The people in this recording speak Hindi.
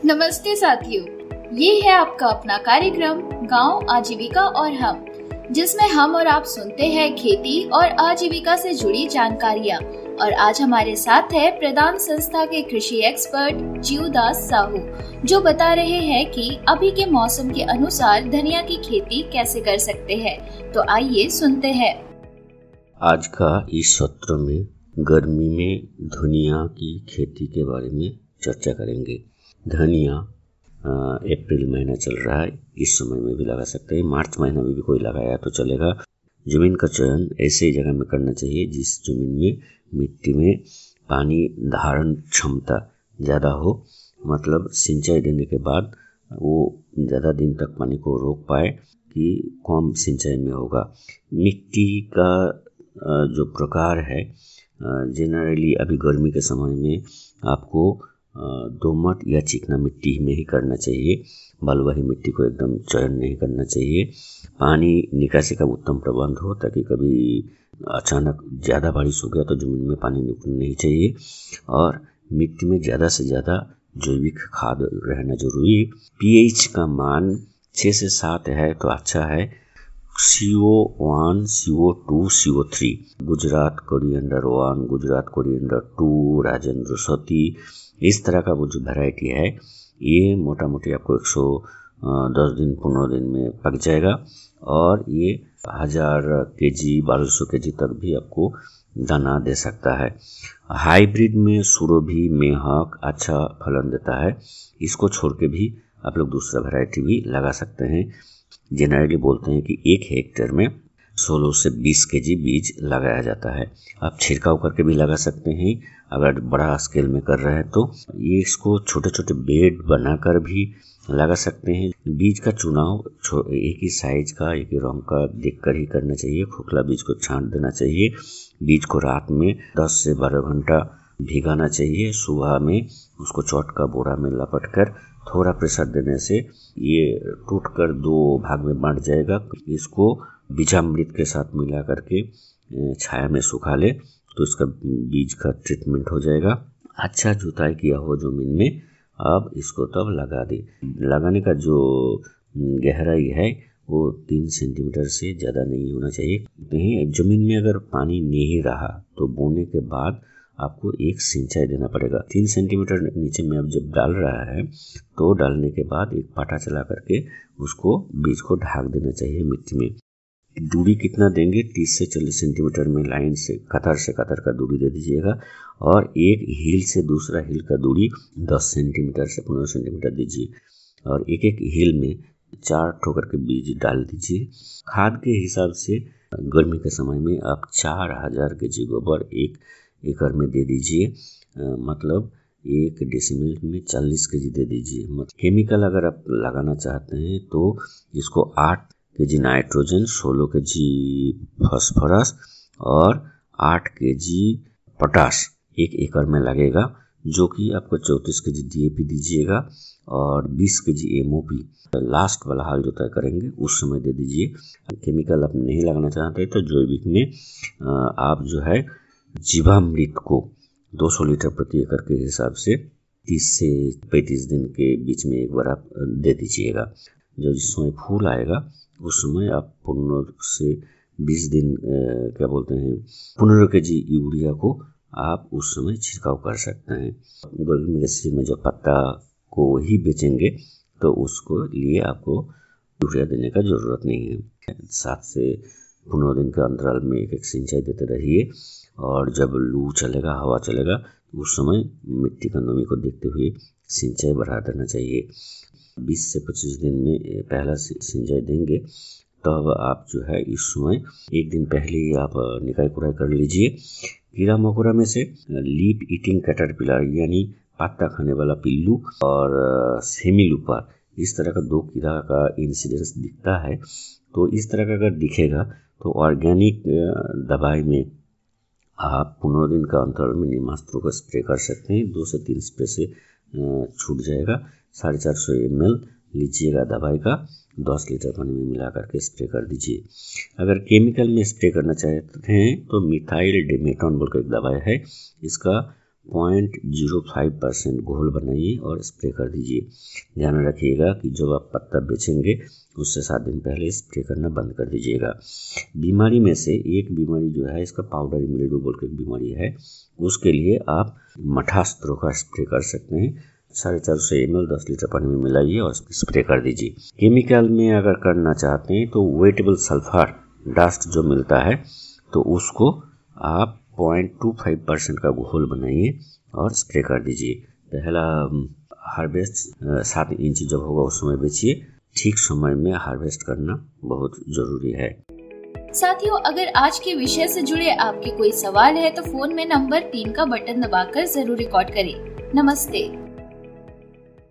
नमस्ते साथियों, ये है आपका अपना कार्यक्रम गांव आजीविका और हम, जिसमें हम और आप सुनते हैं खेती और आजीविका से जुड़ी जानकारियां। और आज हमारे साथ है प्रदान संस्था के कृषि एक्सपर्ट जीवदास साहू, जो बता रहे हैं कि अभी के मौसम के अनुसार धनिया की खेती कैसे कर सकते हैं। तो आइए सुनते हैं। आज का इस सत्र में गर्मी में धनिया की खेती के बारे में चर्चा करेंगे। धनिया अप्रैल महीना चल रहा है, इस समय में भी लगा सकते हैं, मार्च महीना में भी कोई लगाया तो चलेगा। जमीन का चयन ऐसे जगह में करना चाहिए जिस जमीन में मिट्टी में पानी धारण क्षमता ज़्यादा हो, मतलब सिंचाई देने के बाद वो ज़्यादा दिन तक पानी को रोक पाए कि कम सिंचाई में होगा। मिट्टी का जो प्रकार है, जनरली अभी गर्मी के समय में आपको दोमट या चिकना मिट्टी में ही करना चाहिए। बलुआही मिट्टी को एकदम चयन नहीं करना चाहिए। पानी निकासी का उत्तम प्रबंध हो ताकि कभी अचानक ज़्यादा बारिश हो गया तो ज़मीन में पानी निकलना नहीं चाहिए। और मिट्टी में ज़्यादा से ज़्यादा जैविक खाद रहना जरूरी है। पीएच का मान 6 से 7 है तो अच्छा है। CO1, CO2, CO3, Gujarat coriander 1, Gujarat coriander 2, Rajendra Sati, इस तरह का वो जो वैरायटी है ये मोटा मोटी आपको 110 दिन 15 दिन में पक जाएगा और ये 1000 केजी 1200 केजी तक भी आपको दाना दे सकता है। हाइब्रिड में सुरभि मेहक अच्छा फलन देता है। इसको छोड़ के भी आप लोग दूसरा वैरायटी भी लगा सकते हैं। जनरली बोलते हैं कि 1 हेक्टेयर में 16 से 20 केजी बीज लगाया जाता है। आप छिड़काव करके भी लगा सकते हैं अगर बड़ा स्केल में कर रहे हैं तो। ये इसको छोटे छोटे बेड बनाकर भी लगा सकते हैं। बीज का चुनाव एक ही साइज का, एक ही रंग का देखकर ही करना चाहिए। खोखला बीज को छांट देना चाहिए। बीज को रात में 10 से 12 घंटा भिगाना चाहिए। सुबह में उसको चौट का बोरा में लपट कर थोड़ा प्रेशर देने से ये टूटकर 2 भाग में बांट जाएगा। इसको बीजामृत के साथ मिला करके छाया में सुखा ले तो इसका बीज का ट्रीटमेंट हो जाएगा। अच्छा जुताई किया हो जमीन में, अब इसको तब लगा दे। लगाने का जो गहराई है वो 3 सेंटीमीटर से ज़्यादा नहीं होना चाहिए। नहीं, जमीन में अगर पानी नहीं रहा तो बोने के बाद आपको एक सिंचाई देना पड़ेगा। 3 सेंटीमीटर नीचे में अब जब डाल रहा है तो डालने के बाद एक पाटा चला करके उसको बीज को ढाक देना चाहिए मिट्टी में। दूरी कितना देंगे? 30 से 40 सेंटीमीटर में लाइन से कतर का दूरी दे दीजिएगा और एक हील से दूसरा हील का दूरी 10 सेंटीमीटर से 15 सेंटीमीटर दीजिए और एक एक हील में 4 ठोकर के बीज डाल दीजिए। खाद के हिसाब से गर्मी के समय में आप 4000 केजी गोबर 1 एकड़ में दे दीजिए, मतलब 1 डेसीमिल में 40 केजी दे दीजिए। केमिकल अगर आप लगाना चाहते हैं तो इसको 8 केजी नाइट्रोजन, 16 केजी फास्फोरस और 8 केजी पोटाश 1 एकड़ में लगेगा, जो कि आपको 34 केजी DAP दीजिएगा और 20 केजी MOP लास्ट वाला हाल जो तय करेंगे उस समय दे दीजिए। केमिकल आप नहीं लगाना चाहते तो जैविक में आप जो है जीवामृत को 200 लीटर प्रति एकड़ के हिसाब से 30 से 35 दिन के बीच में एक बार आप दे दीजिएगा। जब जिस समय फूल आएगा उस समय आप 15 से 20 दिन 15 केजी यूरिया को आप उस समय छिड़काव कर सकते हैं। गर्मी के सीजन में जब पत्ता को ही बेचेंगे तो उसको लिए आपको यूरिया देने का ज़रूरत नहीं है। 7 से 15 दिन के अंतराल में एक सिंचाई देते रहिए और जब लू चलेगा, हवा चलेगा, उस समय मिट्टी का नमी को देखते हुए सिंचाई बढ़ा देना चाहिए। 20 से 25 दिन में पहला सिंचाई देंगे तब आप जो है इस समय 1 दिन पहले ही आप निकाई कुड़ाई कर लीजिए। कीड़ा मकोड़ा में से लीफ ईटिंग कैटरपिलर यानी पत्ता खाने वाला पिल्लू और सेमीलूपर, इस तरह का 2 कीड़ा का इंसिडेंस दिखता है। तो इस तरह का अगर दिखेगा तो ऑर्गेनिक दवाई में आप 15 दिन का अंतराल में नीमास्त्र का स्प्रे कर सकते हैं। 2 से 3 स्प्रे से छूट जाएगा। 450 ml लीजिएगा दवाई का, 10 लीटर पानी में मिला करके स्प्रे कर दीजिए। अगर केमिकल में स्प्रे करना चाहते हैं तो मिथाइल डेमेटोन बोल कर एक दवाई है, इसका 0.05% घोल बनाइए और स्प्रे कर दीजिए। ध्यान रखिएगा कि जब आप पत्ता बेचेंगे उससे 7 दिन पहले स्प्रे करना बंद कर दीजिएगा। बीमारी में से एक बीमारी जो है इसका पाउडर इमिलिडो बोल के एक बीमारी है, उसके लिए आप मठास्त्रों का स्प्रे कर सकते हैं। 450 ml 10 लीटर पानी में मिलाइए और स्प्रे कर दीजिए। केमिकल में अगर करना चाहते हैं तो वेटेबल सल्फर डस्ट जो मिलता है तो उसको आप 0.25% का घोल बनाइए और स्प्रे कर दीजिए। पहला हार्वेस्ट 7 इंच जब होगा उस समय बेचिए। ठीक समय में हार्वेस्ट करना बहुत जरूरी है। साथियों, अगर आज के विषय से जुड़े आपके कोई सवाल है तो फोन में नंबर 3 का बटन दबाकर जरूर रिकॉर्ड करें। नमस्ते।